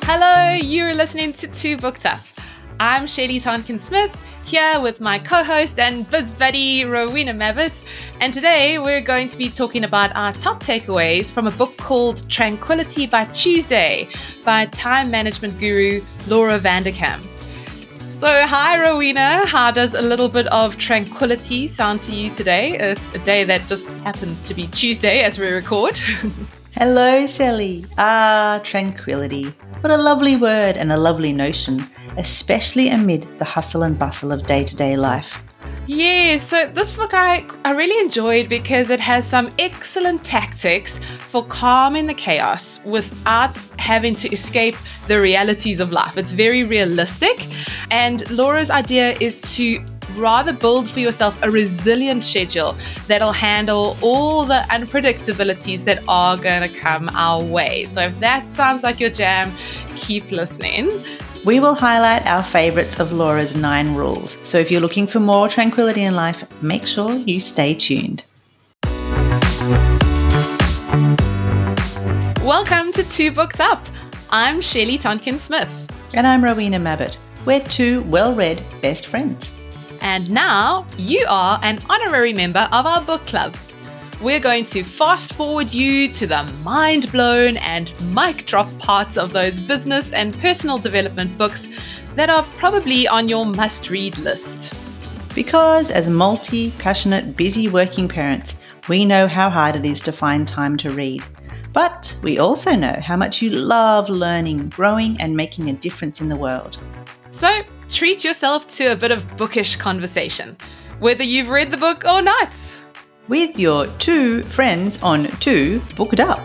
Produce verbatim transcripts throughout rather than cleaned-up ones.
Hello, you're listening to Two Booked Up. I'm Shelley Tonkin-Smith, here with my co-host and biz buddy Rowena Mabbutt, and today we're going to be talking about our top takeaways from a book called Tranquility by Tuesday by time management guru Laura Vanderkam. So hi Rowena, how does a little bit of tranquility sound to you today, a, a day that just happens to be Tuesday as we record? Hello Shelley. Ah, tranquility. What a lovely word and a lovely notion, especially amid the hustle and bustle of day-to-day life. Yeah, so this book I, I really enjoyed because it has some excellent tactics for calming the chaos without having to escape the realities of life. It's very realistic, and Laura's idea is to rather build for yourself a resilient schedule that'll handle all the unpredictabilities that are going to come our way. So if that sounds like your jam, keep listening. We will highlight our favourites of Laura's nine rules. So if you're looking for more tranquility in life, make sure you stay tuned. Welcome to Two Booked Up. I'm Shelley Tonkin-Smith. And I'm Rowena Mabbutt. We're two well-read best friends. And now you are an honorary member of our book club. We're going to fast forward you to the mind-blown and mic-drop parts of those business and personal development books that are probably on your must-read list. Because as multi-passionate, busy working parents, we know how hard it is to find time to read. But we also know how much you love learning, growing, and making a difference in the world. So treat yourself to a bit of bookish conversation, whether you've read the book or not. With your two friends on Two Booked Up.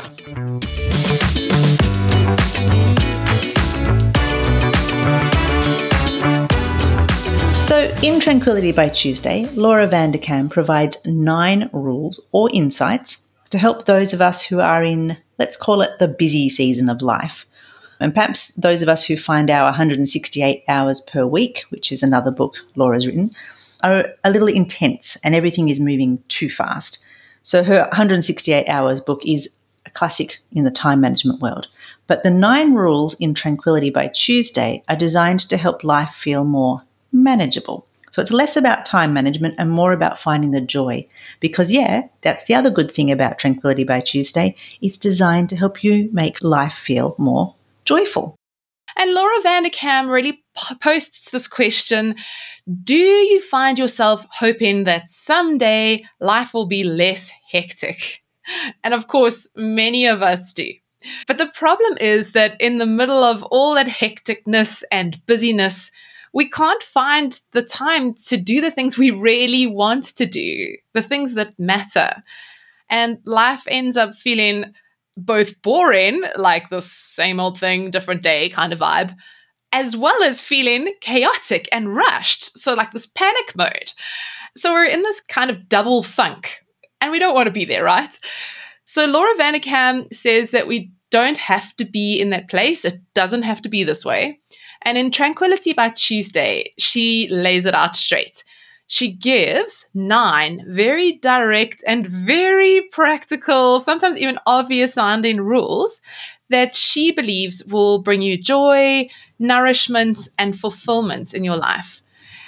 So in Tranquility by Tuesday, Laura Vanderkam provides nine rules or insights to help those of us who are in, let's call it the busy season of life. And perhaps those of us who find our one hundred sixty-eight hours per week, which is another book Laura's written, are a little intense and everything is moving too fast. So her one hundred sixty-eight hours book is a classic in the time management world. But the nine rules in Tranquility by Tuesday are designed to help life feel more manageable. So it's less about time management and more about finding the joy. Because yeah, that's the other good thing about Tranquility by Tuesday. It's designed to help you make life feel more joyful. And Laura Vanderkam really p- posts this question: do you find yourself hoping that someday life will be less hectic? And of course, many of us do. But the problem is that in the middle of all that hecticness and busyness, we can't find the time to do the things we really want to do, the things that matter. And life ends up feeling both boring, like the same old thing, different day kind of vibe, as well as feeling chaotic and rushed. So like this panic mode. So we're in this kind of double funk, and we don't want to be there, right? So Laura Vanderkam says that we don't have to be in that place. It doesn't have to be this way. And in Tranquility by Tuesday, she lays it out straight. She gives nine very direct and very practical, sometimes even obvious sounding rules that she believes will bring you joy, nourishment, and fulfillment in your life.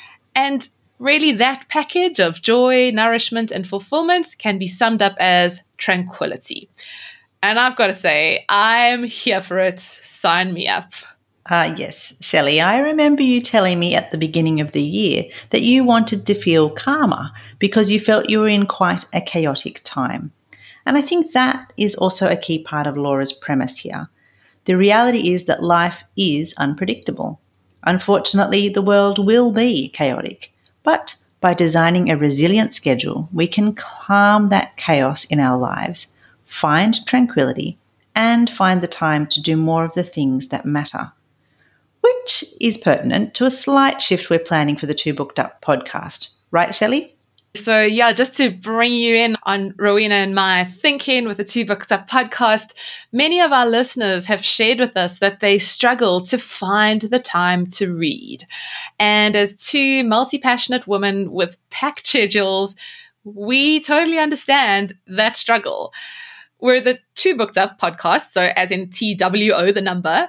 And really that package of joy, nourishment, and fulfillment can be summed up as tranquility. And I've got to say, I'm here for it. Sign me up. Ah, uh, yes, Shelley, I remember you telling me at the beginning of the year that you wanted to feel calmer because you felt you were in quite a chaotic time. And I think that is also a key part of Laura's premise here. The reality is that life is unpredictable. Unfortunately, the world will be chaotic, but by designing a resilient schedule, we can calm that chaos in our lives, find tranquility, and find the time to do more of the things that matter. Which is pertinent to a slight shift we're planning for the Two Booked Up podcast. Right, Shelley? So yeah, just to bring you in on Rowena and my thinking with the Two Booked Up podcast, many of our listeners have shared with us that they struggle to find the time to read. And as two multi-passionate women with packed schedules, we totally understand that struggle. We're the Two Booked Up podcast, so as in T W O, the number.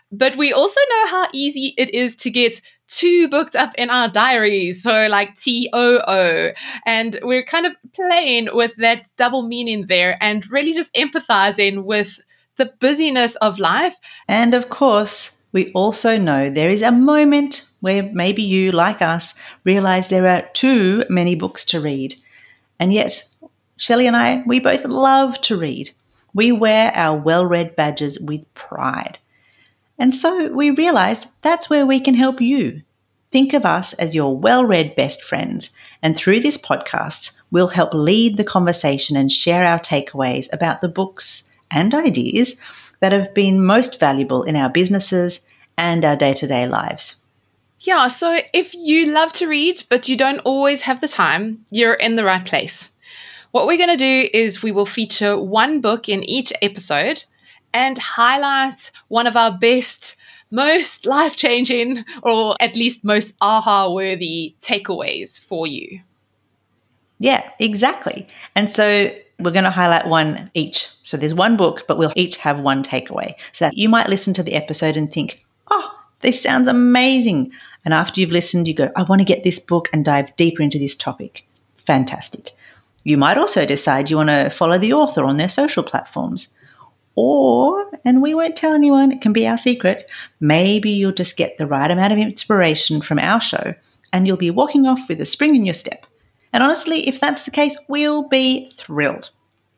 But we also know how easy it is to get too booked up in our diaries. So like T O O. And we're kind of playing with that double meaning there and really just empathizing with the busyness of life. And of course, we also know there is a moment where maybe you, like us, realize there are too many books to read. And yet, Shelley and I, we both love to read. We wear our well-read badges with pride. And so we realized that's where we can help you. Think of us as your well-read best friends, and through this podcast, we'll help lead the conversation and share our takeaways about the books and ideas that have been most valuable in our businesses and our day-to-day lives. Yeah, so if you love to read, but you don't always have the time, you're in the right place. What we're going to do is we will feature one book in each episode and highlight one of our best, most life-changing, or at least most aha-worthy takeaways for you. Yeah, exactly. And so we're going to highlight one each. So there's one book, but we'll each have one takeaway. So that you might listen to the episode and think, oh, this sounds amazing. And after you've listened, you go, I want to get this book and dive deeper into this topic. Fantastic. You might also decide you want to follow the author on their social platforms. Or, and we won't tell anyone, it can be our secret, maybe you'll just get the right amount of inspiration from our show and you'll be walking off with a spring in your step. And honestly, if that's the case, we'll be thrilled.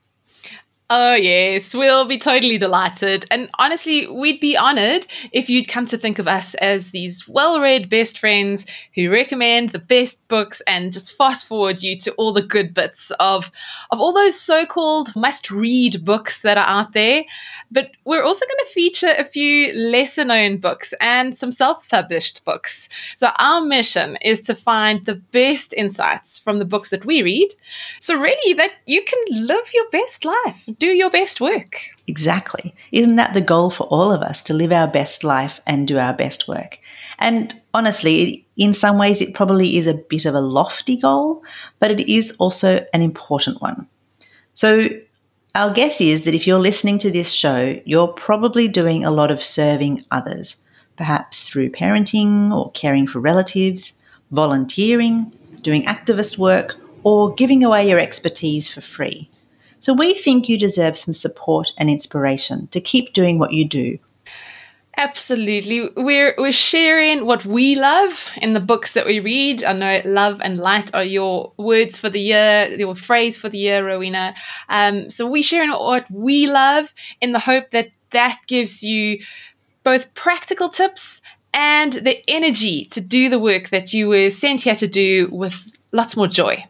Oh, yes, we'll be totally delighted. And honestly, we'd be honored if you'd come to think of us as these well-read best friends who recommend the best books and just fast forward you to all the good bits of, of all those so-called must-read books that are out there. But we're also going to feature a few lesser-known books and some self-published books. So our mission is to find the best insights from the books that we read. So really that you can live your best life. Do your best work. Exactly. Isn't that the goal for all of us, to live our best life and do our best work? And honestly, in some ways, it probably is a bit of a lofty goal, but it is also an important one. So our guess is that if you're listening to this show, you're probably doing a lot of serving others, perhaps through parenting or caring for relatives, volunteering, doing activist work, or giving away your expertise for free. So we think you deserve some support and inspiration to keep doing what you do. Absolutely. We're we're sharing what we love in the books that we read. I know love and light are your words for the year, your phrase for the year, Rowena. Um, so we're sharing what we love in the hope that that gives you both practical tips and the energy to do the work that you were sent here to do with lots more joy.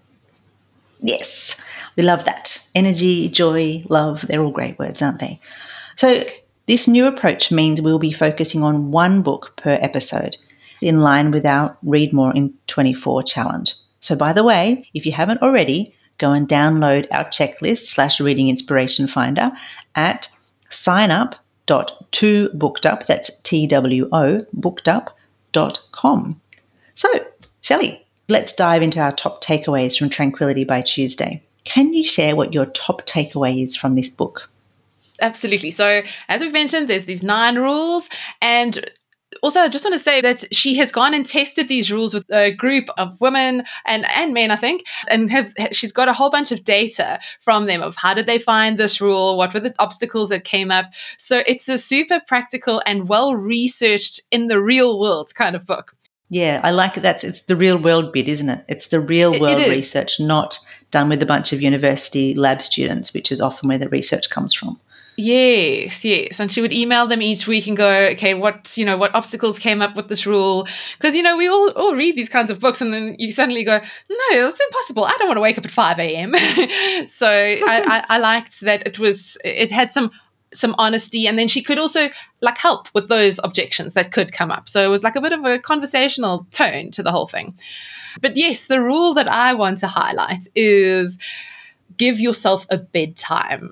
Yes. We love that. Energy, joy, love, they're all great words, aren't they? So this new approach means we'll be focusing on one book per episode in line with our Read More in twenty-four challenge. So by the way, if you haven't already, go and download our checklist slash reading inspiration finder at signup dot two bookedup, that's T W O, bookedup dot com. So, Shelley, let's dive into our top takeaways from Tranquility by Tuesday. Can you share what your top takeaway is from this book? Absolutely. So as we've mentioned, there's these nine rules. And also, I just want to say that she has gone and tested these rules with a group of women and, and men, I think, and have, she's got a whole bunch of data from them of how did they find this rule, what were the obstacles that came up. So it's a super practical and well-researched in the real world kind of book. Yeah, I like it. That's it's the real world bit, isn't it? It's the real world research, not done with a bunch of university lab students, which is often where the research comes from. Yes, yes. And she would email them each week and go, okay, what, you know, what obstacles came up with this rule? Because, you know, we all, all read these kinds of books and then you suddenly go, no, that's impossible. I don't want to wake up at five a.m. So I, I, I liked that it was, it had some some honesty, and then she could also like help with those objections that could come up. So it was like a bit of a conversational tone to the whole thing. But yes, the rule that I want to highlight is give yourself a bedtime.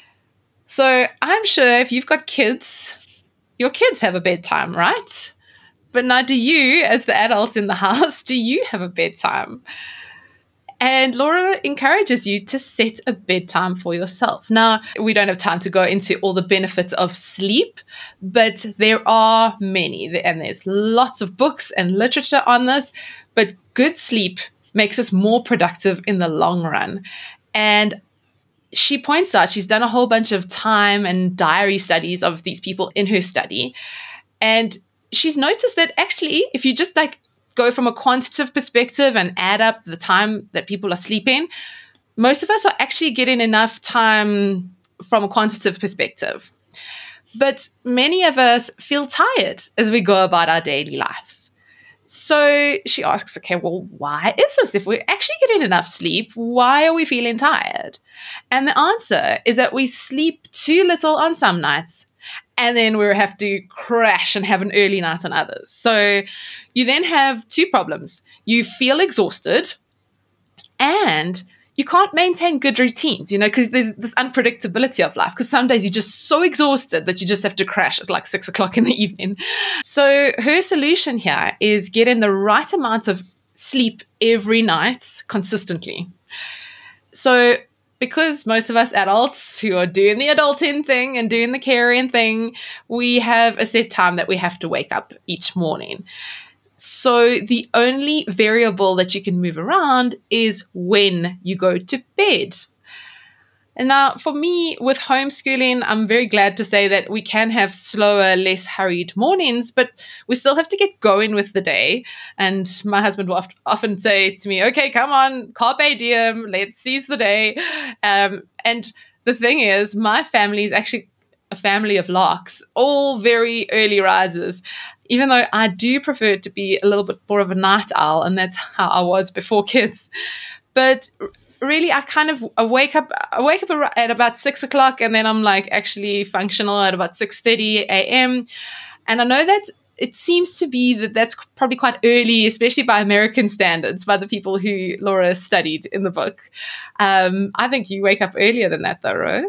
So I'm sure if you've got kids, your kids have a bedtime, right? But now do you, as the adult in the house, do you have a bedtime? And Laura encourages you to set a bedtime for yourself. Now, we don't have time to go into all the benefits of sleep, but there are many, and there's lots of books and literature on this. But good sleep makes us more productive in the long run. And she points out, she's done a whole bunch of time and diary studies of these people in her study. And she's noticed that actually, if you just like go from a quantitative perspective and add up the time that people are sleeping, most of us are actually getting enough time from a quantitative perspective. But many of us feel tired as we go about our daily lives. So she asks, okay, well, why is this? If we're actually getting enough sleep, why are we feeling tired? And the answer is that we sleep too little on some nights, and then we have to crash and have an early night on others. So you then have two problems. You feel exhausted, and you can't maintain good routines, you know, because there's this unpredictability of life. Because some days you're just so exhausted that you just have to crash at like six o'clock in the evening. So her solution here is getting the right amount of sleep every night consistently. So because most of us adults who are doing the adulting thing and doing the caring thing, we have a set time that we have to wake up each morning. So the only variable that you can move around is when you go to bed. And now for me, with homeschooling, I'm very glad to say that we can have slower, less hurried mornings, but we still have to get going with the day. And my husband will often say to me, okay, come on, carpe diem, let's seize the day. Um, and the thing is, my family is actually a family of larks, all very early risers, even though I do prefer to be a little bit more of a night owl, and that's how I was before kids. But really, I kind of I wake up I wake up at about six o'clock, and then I'm like actually functional at about six thirty a.m. And I know that it seems to be that that's probably quite early, especially by American standards, by the people who Laura studied in the book. Um, I think you wake up earlier than that, though, Ro.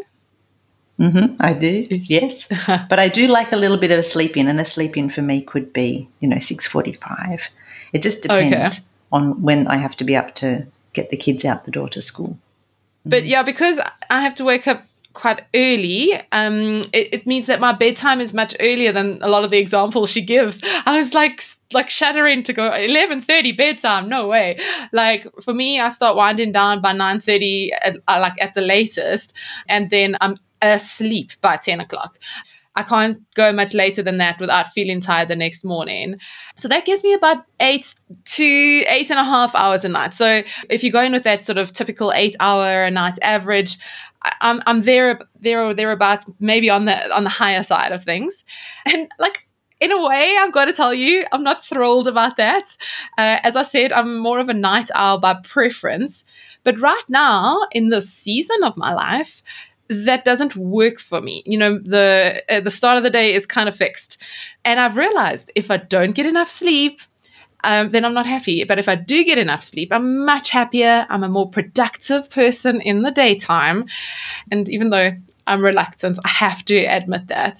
Mm-hmm, I do, yes. But I do like a little bit of a sleep in, and a sleep in for me could be, you know, six forty-five. It just depends okay. on when I have to be up to get the kids out the door to school. But yeah, because I have to wake up quite early, um, it, it means that my bedtime is much earlier than a lot of the examples she gives. I was like like shuddering to go eleven thirty bedtime. No way. Like for me, I start winding down by nine thirty, at, uh, like at the latest, and then I'm asleep by ten o'clock. I can't go much later than that without feeling tired the next morning. So that gives me about eight to eight and a half hours a night. So if you go in with that sort of typical eight hour a night average, I'm I'm there there or thereabouts, maybe on the on the higher side of things. And like in a way, I've got to tell you, I'm not thrilled about that. Uh, as I said, I'm more of a night owl by preference. But right now, in this season of my life, that doesn't work for me. You know, the uh, the start of the day is kind of fixed. And I've realized if I don't get enough sleep, um, then I'm not happy. But if I do get enough sleep, I'm much happier. I'm a more productive person in the daytime. And even though I'm reluctant, I have to admit that.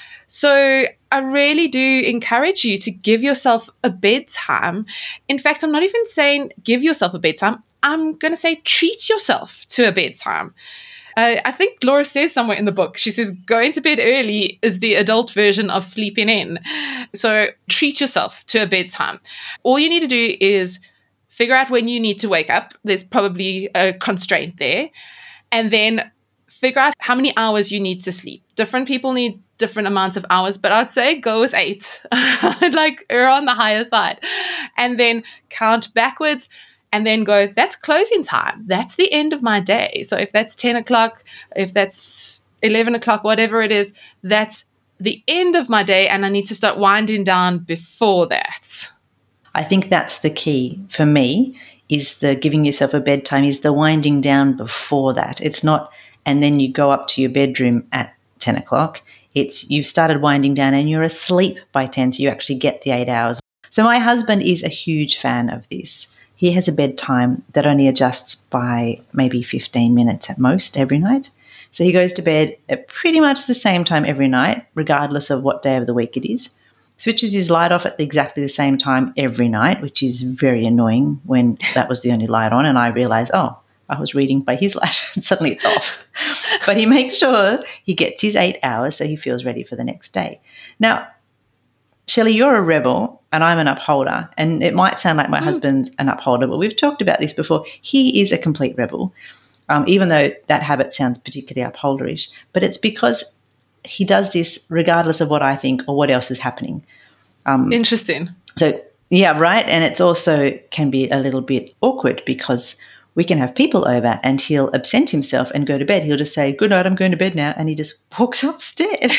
So I really do encourage you to give yourself a bedtime. In fact, I'm not even saying give yourself a bedtime. I'm going to say treat yourself to a bedtime. Uh, I think Laura says somewhere in the book, she says, going to bed early is the adult version of sleeping in. So treat yourself to a bedtime. All you need to do is figure out when you need to wake up. There's probably a constraint there. And then figure out how many hours you need to sleep. Different people need different amounts of hours, but I'd say go with eight. Like err on the higher side. And then count backwards. And then go, that's closing time. That's the end of my day. So if that's ten o'clock, if that's eleven o'clock, whatever it is, that's the end of my day. And I need to start winding down before that. I think that's the key for me, is the giving yourself a bedtime, is the winding down before that. It's not, and then you go up to your bedroom at ten o'clock. It's you've started winding down and you're asleep by ten. So you actually get the eight hours. So my husband is a huge fan of this. He has a bedtime that only adjusts by maybe fifteen minutes at most every night. So he goes to bed at pretty much the same time every night, regardless of what day of the week it is. switches his light off at exactly the same time every night, which is very annoying when that was the only light on and I realised, oh, I was reading by his light and suddenly it's off. But he makes sure he gets his eight hours so he feels ready for the next day. Now, Shelley, you're a rebel and I'm an upholder, and it might sound like my mm. husband's an upholder, but we've talked about this before. He is a complete rebel, um, even though that habit sounds particularly upholderish, but it's because he does this regardless of what I think or what else is happening. Um, Interesting. So, yeah, right. And it's also can be a little bit awkward because we can have people over and he'll absent himself and go to bed. He'll just say, good night, I'm going to bed now. And he just walks upstairs.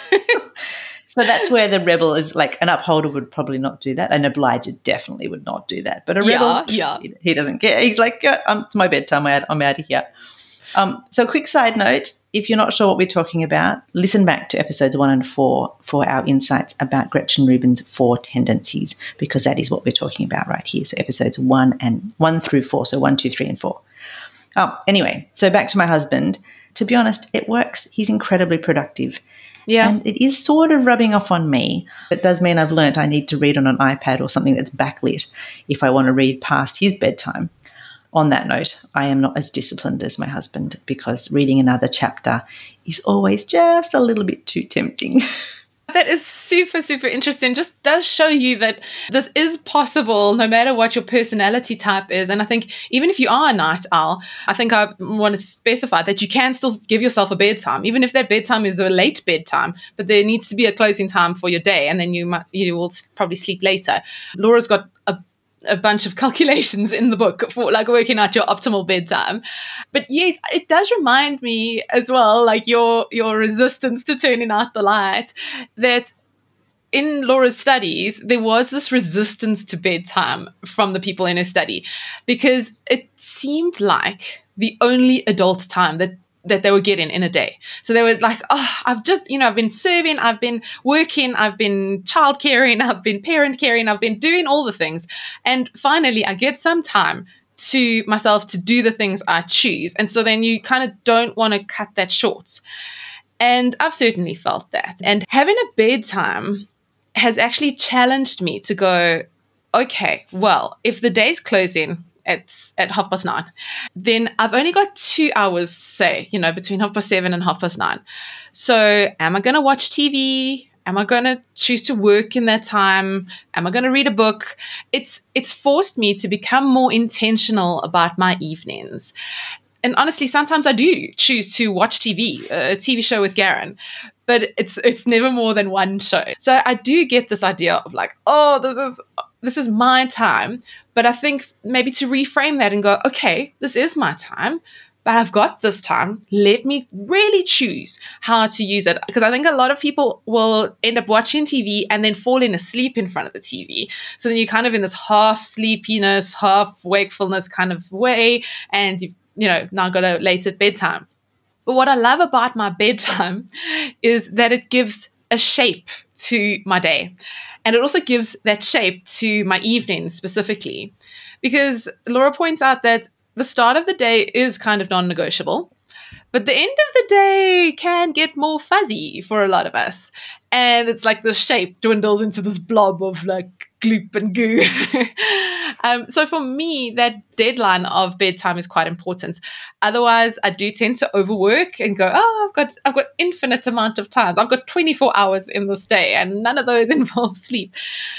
So that's where the rebel is like an upholder would probably not do that. An obliger definitely would not do that. But a rebel, yeah, yeah. He, he doesn't care. He's like, yeah, um, it's my bedtime. I'm out, I'm out of here. Um, so quick side note, if you're not sure what we're talking about, listen back to episodes one and four for our insights about Gretchen Rubin's four tendencies, because that is what we're talking about right here. So episodes one and one through four, so one, two, three, and four. Oh, anyway, so back to my husband. To be honest, it works. He's incredibly productive. Yeah. And it is sort of rubbing off on me. It does mean I've learnt I need to read on an iPad or something that's backlit if I want to read past his bedtime. On that note, I am not as disciplined as my husband because reading another chapter is always just a little bit too tempting. That is super, super interesting. Just does show you that this is possible no matter what your personality type is. And I think even if you are a night owl, I think I want to specify that you can still give yourself a bedtime, even if that bedtime is a late bedtime, but there needs to be a closing time for your day and then you might, you will probably sleep later. Laura's got a a bunch of calculations in the book for like working out your optimal bedtime. But yes, it does remind me as well, like your your resistance to turning out the light, that in Laura's studies, there was this resistance to bedtime from the people in her study because it seemed like the only adult time that that they were getting in a day. So they were like, oh, I've just, you know, I've been serving, I've been working, I've been child caring, I've been parent caring, I've been doing all the things. And finally, I get some time to myself to do the things I choose. And so then you kind of don't want to cut that short. And I've certainly felt that. And having a bedtime has actually challenged me to go, okay, well, if the day's closing At, at half past nine, then I've only got two hours, say, you know, between half past seven and half past nine. So am I going to watch T V? Am I going to choose to work in that time? Am I going to read a book? It's it's forced me to become more intentional about my evenings. And honestly, sometimes I do choose to watch T V, a T V show with Garen, but it's it's never more than one show. So I do get this idea of like, oh, this is this is my time. But I think maybe to reframe that and go, okay, this is my time, but I've got this time. Let me really choose how to use it. Because I think a lot of people will end up watching T V and then falling asleep in front of the T V. So then you're kind of in this half sleepiness, half wakefulness kind of way. And you've, you know, now got a late at bedtime. But what I love about my bedtime is that it gives a shape to my day. And it also gives that shape to my evening specifically. Because Laura points out that the start of the day is kind of non-negotiable, but the end of the day can get more fuzzy for a lot of us. And it's like the shape dwindles into this blob of like gloop and goo. um, so for me, that deadline of bedtime is quite important. Otherwise, I do tend to overwork and go, oh, I've got I've got infinite amount of time. I've got twenty-four hours in this day and none of those involve sleep.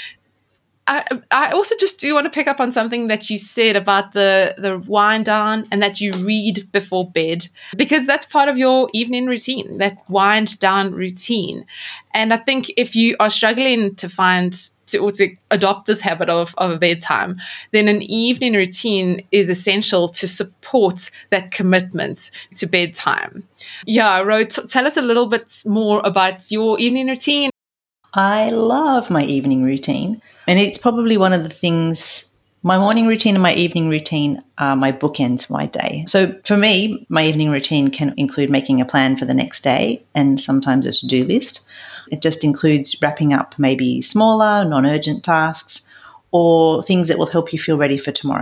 I, I also just do want to pick up on something that you said about the, the wind down and that you read before bed, because that's part of your evening routine, that wind down routine. And I think if you are struggling to find to, or to adopt this habit of, of a bedtime, then an evening routine is essential to support that commitment to bedtime. Yeah, Ro, t- tell us a little bit more about your evening routine. I love my evening routine. And it's probably one of the things, my morning routine and my evening routine are my bookends for my day. So for me, my evening routine can include making a plan for the next day and sometimes a to-do list. It just includes wrapping up maybe smaller, non-urgent tasks or things that will help you feel ready for tomorrow.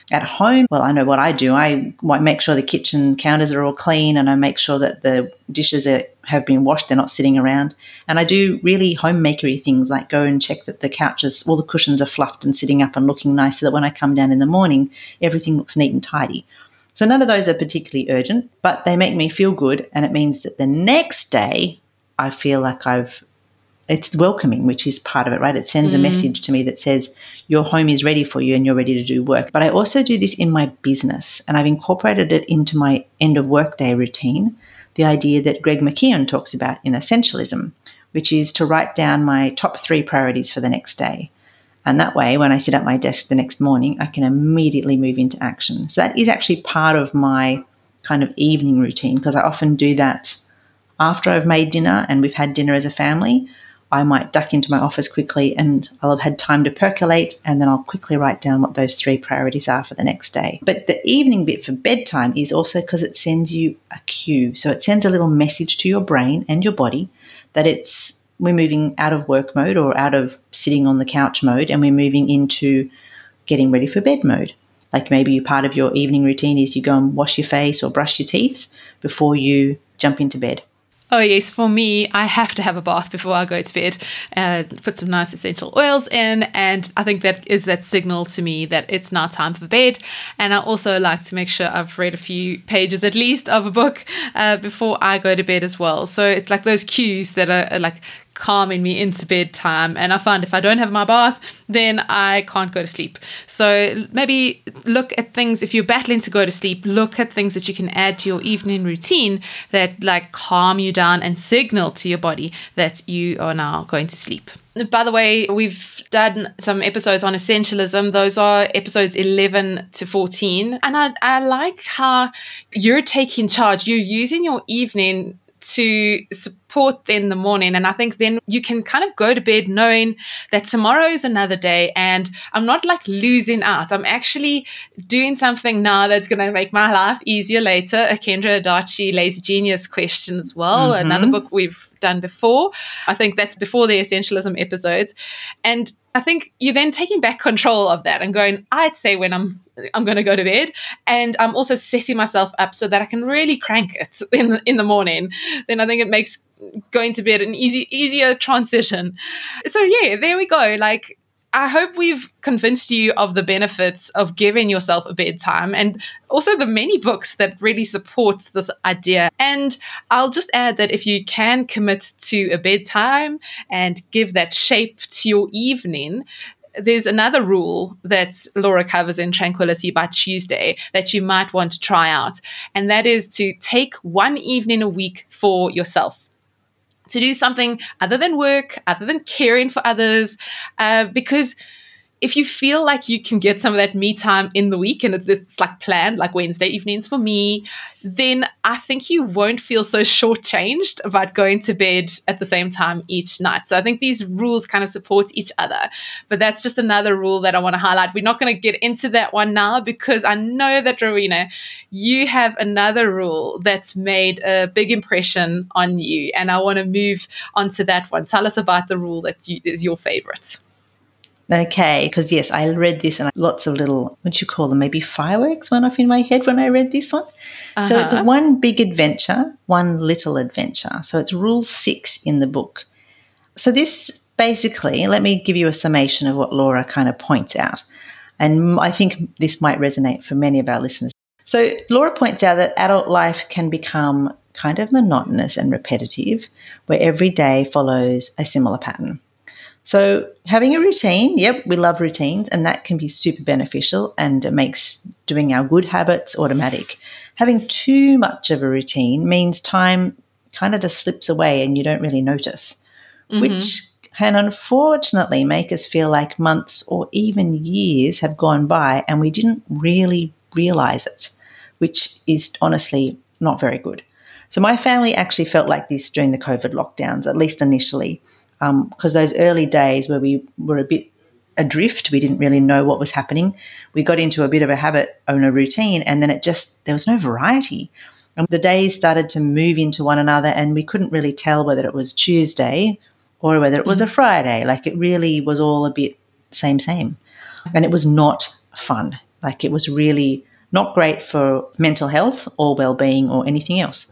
At home, well, I know what I do. I make sure the kitchen counters are all clean, and I make sure that the dishes are, have been washed. They're not sitting around. And I do really homemakery things like go and check that the couches, all the cushions are fluffed and sitting up and looking nice so that when I come down in the morning, everything looks neat and tidy. So none of those are particularly urgent, but they make me feel good, and it means that the next day I feel like I've it's welcoming, which is part of it, right? It sends mm. a message to me that says your home is ready for you and you're ready to do work. But I also do this in my business, and I've incorporated it into my end of workday routine, the idea that Greg McKeown talks about in Essentialism, which is to write down my top three priorities for the next day. And that way, when I sit at my desk the next morning, I can immediately move into action. So that is actually part of my kind of evening routine, because I often do that after I've made dinner and we've had dinner as a family. I might duck into my office quickly and I'll have had time to percolate, and then I'll quickly write down what those three priorities are for the next day. But the evening bit for bedtime is also because it sends you a cue. So it sends a little message to your brain and your body that it's we're moving out of work mode or out of sitting on the couch mode, and we're moving into getting ready for bed mode. Like maybe part of your evening routine is you go and wash your face or brush your teeth before you jump into bed. Oh, yes. For me, I have to have a bath before I go to bed, and put some nice essential oils in. And I think that is that signal to me that it's now time for bed. And I also like to make sure I've read a few pages at least of a book uh, before I go to bed as well. So it's like those cues that are, are like calming me into bedtime. And I find if I don't have my bath, then I can't go to sleep. So maybe look at things, if you're battling to go to sleep, look at things that you can add to your evening routine that like calm you down and signal to your body that you are now going to sleep. By the way, we've done some episodes on essentialism. Those are episodes eleven to fourteen. And I, I like how you're taking charge. You're using your evening to support in the morning. And I think then you can kind of go to bed knowing that tomorrow is another day and I'm not like losing out. I'm actually doing something now that's going to make my life easier later. A Kendra Adachi Lazy Genius question as well. Mm-hmm. Another book we've done before. I think that's before the Essentialism episodes. And I think you're then taking back control of that and going, I'd say when I'm I'm going to go to bed, and I'm also setting myself up so that I can really crank it in the, in the morning. Then I think it makes going to bed an easy easier transition. So yeah, there we go. Like, I hope we've convinced you of the benefits of giving yourself a bedtime, and also the many books that really support this idea. And I'll just add that if you can commit to a bedtime and give that shape to your evening, there's another rule that Laura covers in Tranquility by Tuesday that you might want to try out. And that is to take one evening a week for yourself, to do something other than work, other than caring for others, uh, because if you feel like you can get some of that me time in the week and it's, it's like planned, like Wednesday evenings for me, then I think you won't feel so shortchanged about going to bed at the same time each night. So I think these rules kind of support each other. But that's just another rule that I want to highlight. We're not going to get into that one now because I know that, Rowena, you have another rule that's made a big impression on you. And I want to move on to that one. Tell us about the rule that you, is your favorite. Okay, because yes, I read this and lots of little, what do you call them, maybe fireworks went off in my head when I read this one. Uh-huh. So it's one big adventure, one little adventure. So it's rule six in the book. So this basically, let me give you a summation of what Laura kind of points out. And I think this might resonate for many of our listeners. So Laura points out that adult life can become kind of monotonous and repetitive, where every day follows a similar pattern. So having a routine, yep, we love routines, and that can be super beneficial and it makes doing our good habits automatic. Having too much of a routine means time kind of just slips away and you don't really notice, mm-hmm. which can unfortunately make us feel like months or even years have gone by and we didn't really realize it, which is honestly not very good. So my family actually felt like this during the COVID lockdowns, at least initially. Because um, those early days where we were a bit adrift, we didn't really know what was happening. We got into a bit of a habit and a routine, and then it just, there was no variety. And the days started to move into one another, and we couldn't really tell whether it was Tuesday or whether it was a Friday. Like, it really was all a bit same, same. And it was not fun. Like it was really not great for mental health or well-being or anything else.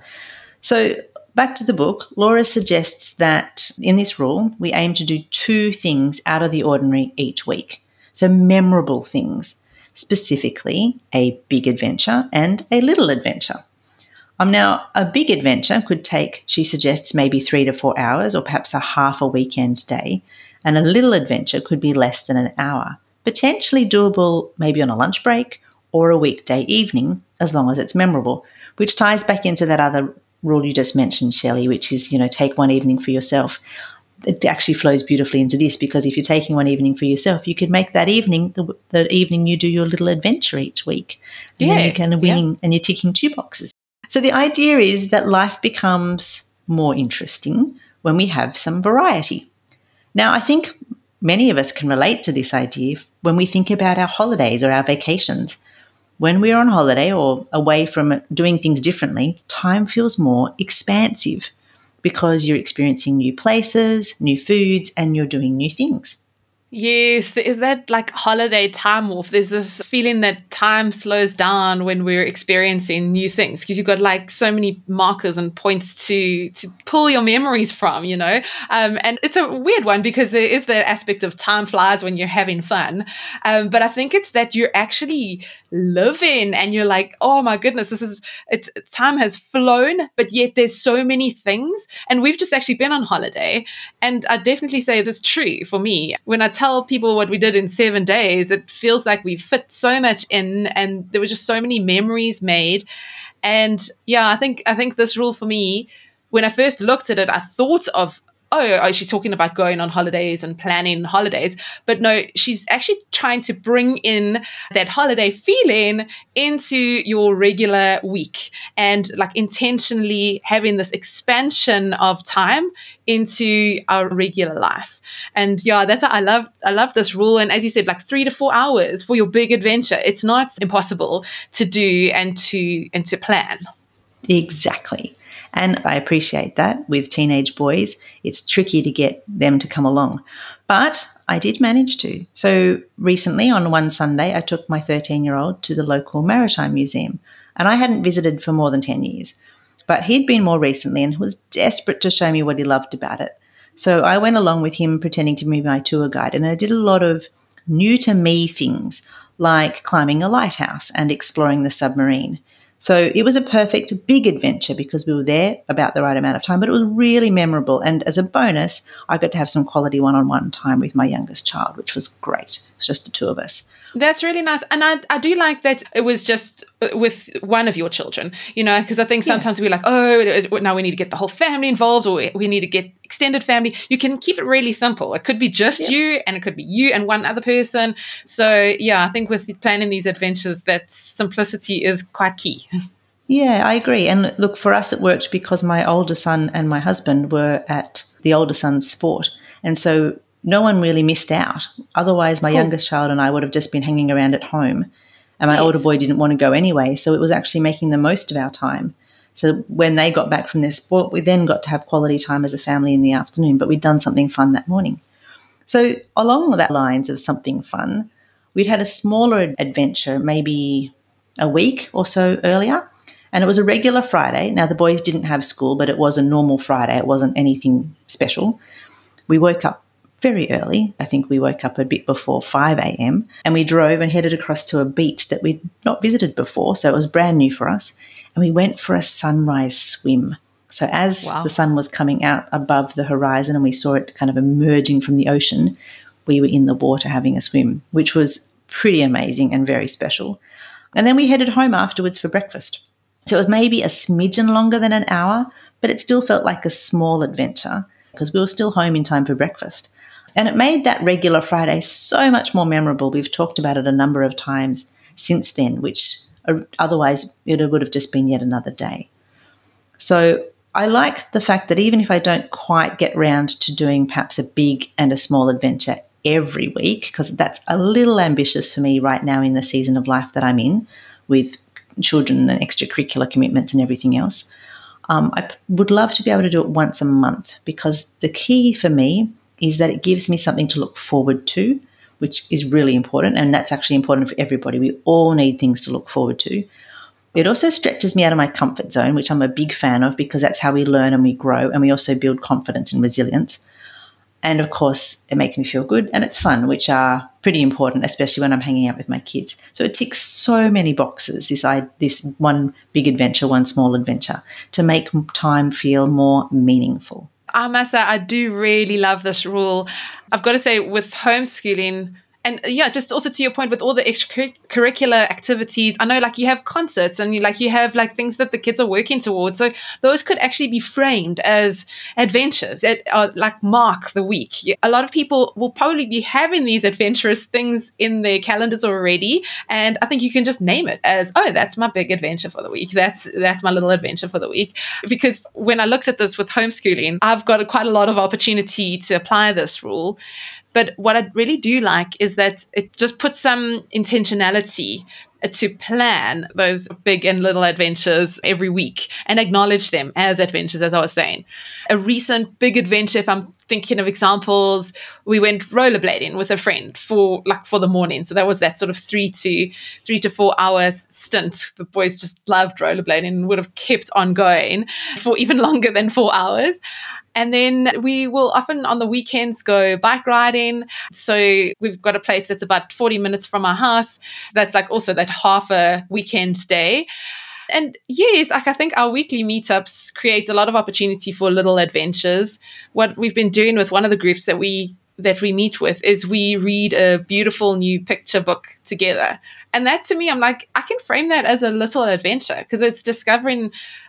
So back to the book, Laura suggests that in this rule, we aim to do two things out of the ordinary each week. So memorable things, specifically a big adventure and a little adventure. Um, now, a big adventure could take, she suggests, maybe three to four hours or perhaps a half a weekend day. And a little adventure could be less than an hour, potentially doable maybe on a lunch break or a weekday evening, as long as it's memorable, which ties back into that other rule you just mentioned, Shelley, which is, you know, take one evening for yourself. It actually flows beautifully into this, because if you're taking one evening for yourself, you could make that evening the, the evening you do your little adventure each week. And yeah, then you're kind of winning yeah. and you're ticking two boxes. So the idea is that life becomes more interesting when we have some variety. Now, I think many of us can relate to this idea when we think about our holidays or our vacations. When we're on holiday or away from doing things differently, time feels more expansive because you're experiencing new places, new foods, and you're doing new things. Yes, there is that like holiday time off. There's this feeling that time slows down when we're experiencing new things, because you've got like so many markers and points to to pull your memories from, you know. Um, and it's a weird one because there is that aspect of time flies when you're having fun. Um, but I think it's that you're actually living and you're like, oh my goodness, this is, it's time has flown, but yet there's so many things. And we've just actually been on holiday. And I definitely say it is true for me. When I tell people what we did in seven days, it feels like we fit so much in, and there were just so many memories made. And yeah, I think I think this rule for me, when I first looked at it, I thought of, oh, oh, she's talking about going on holidays and planning holidays. But no, she's actually trying to bring in that holiday feeling into your regular week, and like intentionally having this expansion of time into our regular life. And yeah, that's what I love. I love this rule. And as you said, like three to four hours for your big adventure. It's not impossible to do and to and to plan. Exactly. And I appreciate that. With teenage boys, it's tricky to get them to come along. But I did manage to. So recently, on one Sunday, I took my thirteen-year-old to the local Maritime Museum. And I hadn't visited for more than ten years. But he'd been more recently and was desperate to show me what he loved about it. So I went along with him, pretending to be my tour guide. And I did a lot of new-to-me things, like climbing a lighthouse and exploring the submarine. So it was a perfect big adventure because we were there about the right amount of time, but it was really memorable. And as a bonus, I got to have some quality one-on-one time with my youngest child, which was great. It was just the two of us. That's really nice. And I, I do like that it was just with one of your children, you know, because I think sometimes yeah. we're like, oh, now we need to get the whole family involved, or we need to get extended family. You can keep it really simple. It could be just yeah. you, and it could be you and one other person. So, yeah, I think with planning these adventures, that simplicity is quite key. Yeah, I agree. And look, for us, it worked because my older son and my husband were at the older son's sport. And so no one really missed out. Otherwise, my cool. youngest child and I would have just been hanging around at home. And my yes. older boy didn't want to go anyway. So it was actually making the most of our time. So when they got back from their sport, we then got to have quality time as a family in the afternoon, but we'd done something fun that morning. So along that lines of something fun, we'd had a smaller adventure maybe a week or so earlier. And it was a regular Friday. Now, the boys didn't have school, but it was a normal Friday. It wasn't anything special. We woke up very early. I think we woke up a bit before five a.m. and we drove and headed across to a beach that we'd not visited before, so it was brand new for us. And we went for a sunrise swim. So as wow. the sun was coming out above the horizon and we saw it kind of emerging from the ocean, we were in the water having a swim, which was pretty amazing and very special. And then we headed home afterwards for breakfast. So it was maybe a smidgen longer than an hour, but it still felt like a small adventure because we were still home in time for breakfast. And it made that regular Friday so much more memorable. We've talked about it a number of times since then, which otherwise it would have just been yet another day. So I like the fact that even if I don't quite get round to doing perhaps a big and a small adventure every week, because that's a little ambitious for me right now in the season of life that I'm in with children and extracurricular commitments and everything else, um, I would love to be able to do it once a month, because the key for me is that it gives me something to look forward to. which is really important. And that's actually important for everybody. We all need things to look forward to. It also stretches me out of my comfort zone, which I'm a big fan of because that's how we learn and we grow, and we also build confidence and resilience. And of course, it makes me feel good and it's fun, which are pretty important, especially when I'm hanging out with my kids. So it ticks so many boxes, this, I, this one big adventure, one small adventure, to make time feel more meaningful. I must say, I do really love this rule. I've got to say, with homeschooling, and yeah, just also to your point with all the extracurricular activities, I know like you have concerts and you like you have like things that the kids are working towards. So those could actually be framed as adventures that uh, like mark the week. A lot of people will probably be having these adventurous things in their calendars already. And I think you can just name it as, oh, that's my big adventure for the week. That's that's my little adventure for the week. Because when I looked at this with homeschooling, I've got quite a lot of opportunity to apply this rule. But what I really do like is that it just puts some intentionality to plan those big and little adventures every week and acknowledge them as adventures, as I was saying. A recent big adventure, if I'm thinking of examples, we went rollerblading with a friend for like for the morning. So that was that sort of three to three to four hours stint. The boys just loved rollerblading and would have kept on going for even longer than four hours. And then we will often on the weekends go bike riding. So we've got a place that's about forty minutes from our house. That's like also that half a weekend day. And yes, like I think our weekly meetups create a lot of opportunity for little adventures. What we've been doing with one of the groups that we that we meet with is we read a beautiful new picture book together. And that to me, I'm like, I can frame that as a little adventure because it's discovering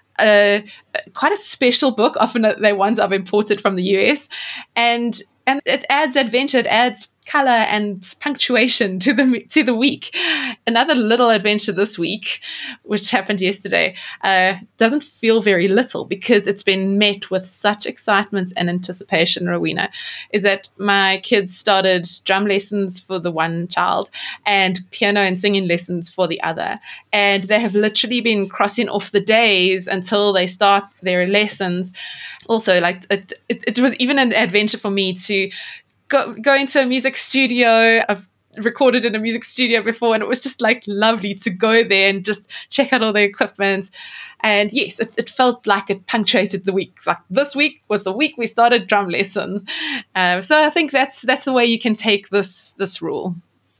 a quite a special book. Often they're ones I've imported from the U S, and and it adds adventure, it adds color and punctuation to the to the week. Another little adventure this week, which happened yesterday, uh, doesn't feel very little because it's been met with such excitement and anticipation, Rowena, is that my kids started drum lessons for the one child and piano and singing lessons for the other. And they have literally been crossing off the days until they start their lessons. Also, like it, it, it was even an adventure for me to Go, go into a music studio. I've recorded in a music studio before, and it was just like lovely to go there and just check out all the equipment. And yes, it, it felt like it punctuated the week. Like this week was the week we started drum lessons. Um, so I think that's that's the way you can take this this rule.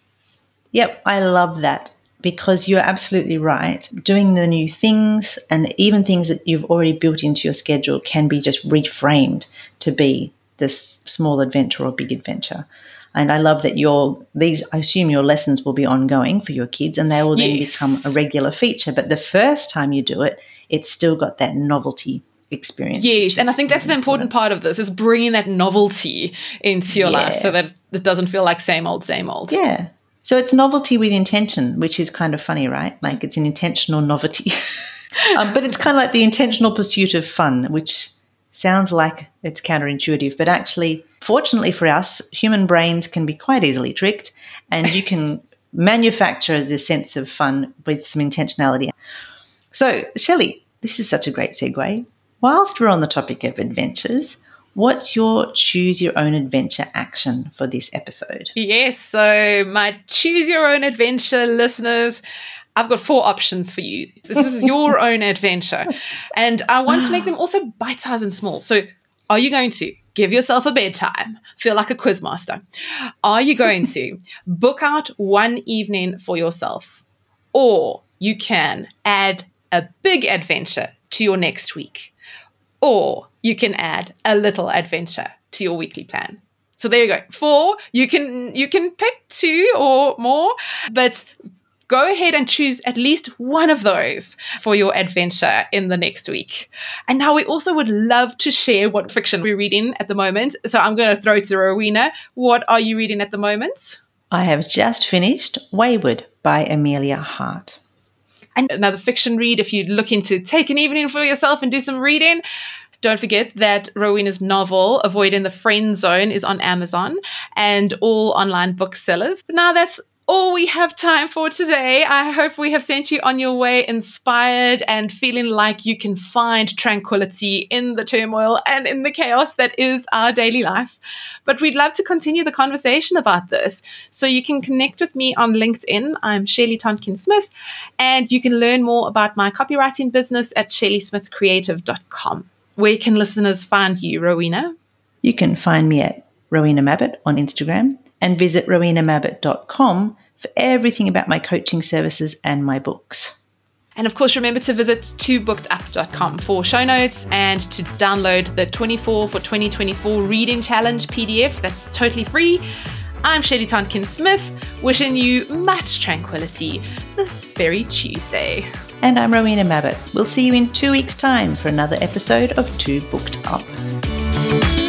Yep, I love that because you're absolutely right. Doing the new things and even things that you've already built into your schedule can be just reframed to be this small adventure or big adventure. And I love that your these I assume your lessons will be ongoing for your kids and they will then yes. become a regular feature. But the first time you do it, it's still got that novelty experience. Yes, and I think that's the important part of this is bringing that novelty into your yeah. life so that it doesn't feel like same old, same old. Yeah. So it's novelty with intention, which is kind of funny, right? Like it's an intentional novelty. um, but it's kind of like the intentional pursuit of fun, which sounds like it's counterintuitive, but actually, fortunately for us, human brains can be quite easily tricked and you can manufacture the sense of fun with some intentionality. So, Shelley, this is such a great segue. Whilst we're on the topic of adventures, what's your choose your own adventure action for this episode? Yes, so my choose your own adventure listeners, I've got four options for you. This is your own adventure. And I want to make them also bite-sized and small. So are you going to give yourself a bedtime, feel like a quizmaster? Are you going to book out one evening for yourself? Or you can add a big adventure to your next week. Or you can add a little adventure to your weekly plan. So there you go. Four, you can you can pick two or more, but go ahead and choose at least one of those for your adventure in the next week. And now we also would love to share what fiction we're reading at the moment. So I'm going to throw to Rowena. What are you reading at the moment? I have just finished Wayward by Amelia Hart. And another fiction read, if you're looking to take an evening for yourself and do some reading, don't forget that Rowena's novel, Avoiding the Friend Zone, is on Amazon and all online booksellers. But now that's all we have time for today. I hope we have sent you on your way inspired and feeling like you can find tranquility in the turmoil and in the chaos that is our daily life. But we'd love to continue the conversation about this. So you can connect with me on LinkedIn. I'm Shirley Tonkin Smith, and you can learn more about my copywriting business at shirley smith creative dot com. Where can listeners find you, Rowena? You can find me at Rowena Mabbott on Instagram, and visit rowena mabbott dot com for everything about my coaching services and my books. And of course, remember to visit two booked up dot com for show notes and to download the twenty-four for twenty twenty-four Reading Challenge P D F. That's totally free. I'm Shirley Tonkin Smith, wishing you much tranquility this very Tuesday. And I'm Rowena Mabbott. We'll see you in two weeks' time for another episode of Two Booked Up.